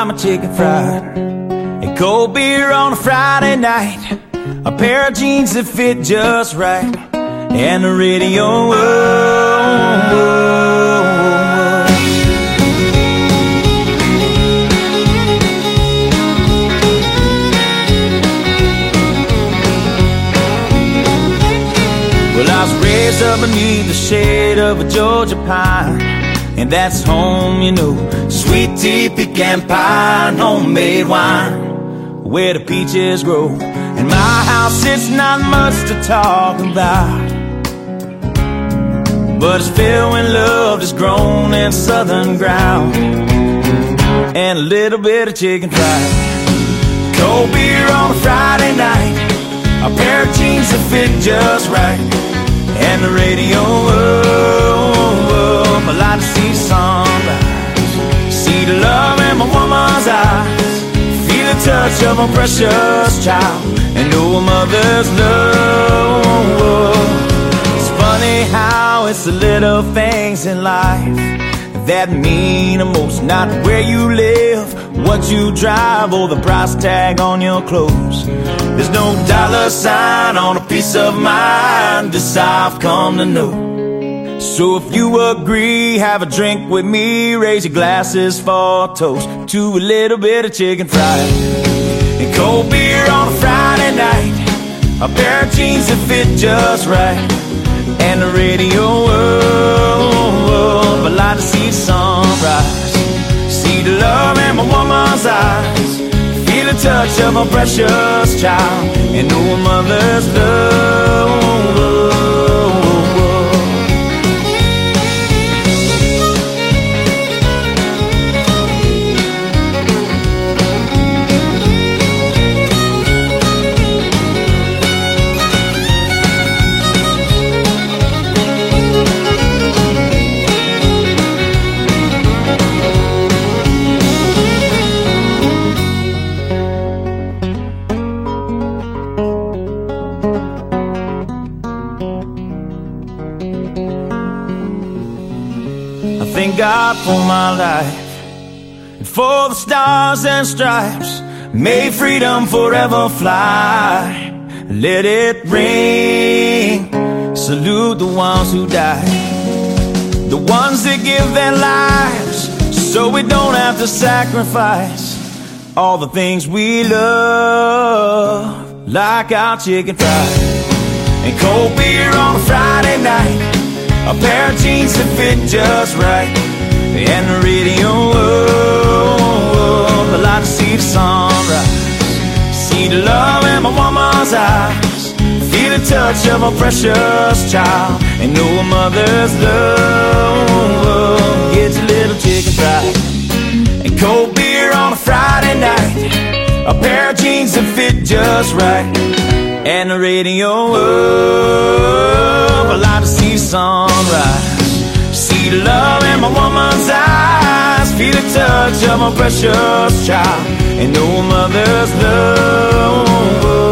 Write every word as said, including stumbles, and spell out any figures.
buy my chicken fried and cold beer on a Friday night, a pair of jeans that fit just right, and the radio. Oh, oh, oh. Well, I was raised up beneath the shade of a Georgia pine, and that's home, you know. Sweet tea, pecan pie, and homemade wine, where the peaches grow. In my house, it's not much to talk about, but it's filled when love is grown in southern ground, and a little bit of chicken fried, cold beer on a Friday night, a pair of jeans that fit just right, and the radio. Oh, oh, I like to see sunrise, see the love in my woman's eyes, feel the touch of a precious child, and know a mother's love. It's funny how it's the little things in life that mean the most. Not where you live, what you drive, or the price tag on your clothes. There's no dollar sign on a piece of mind, this I've come to know. So if you agree, have a drink with me, raise your glasses for a toast to a little bit of chicken fried and cold beer on a Friday night, a pair of jeans that fit just right, and the radio. Oh, oh, I like to see the sunrise, see the love in my woman's eyes, feel the touch of a precious child, and know a mother's love. Thank God for my life and for the stars and stripes. May freedom forever fly. Let it ring. Salute the ones who died, the ones that give their lives so we don't have to sacrifice all the things we love, like our chicken fried and cold beer on a Friday night, a pair of jeans that fit just right, and the radio. Oh, oh, I like to see the sunrise, see the love in my woman's eyes, feel the touch of a precious child, and know a mother's love. Get your little chicken fried and cold beer on a Friday night, a pair of jeans that fit just right, and the radio. Oh, I like to see the sunrise, see the love in my woman's eyes, feel the touch of a precious child, and know a mother's love.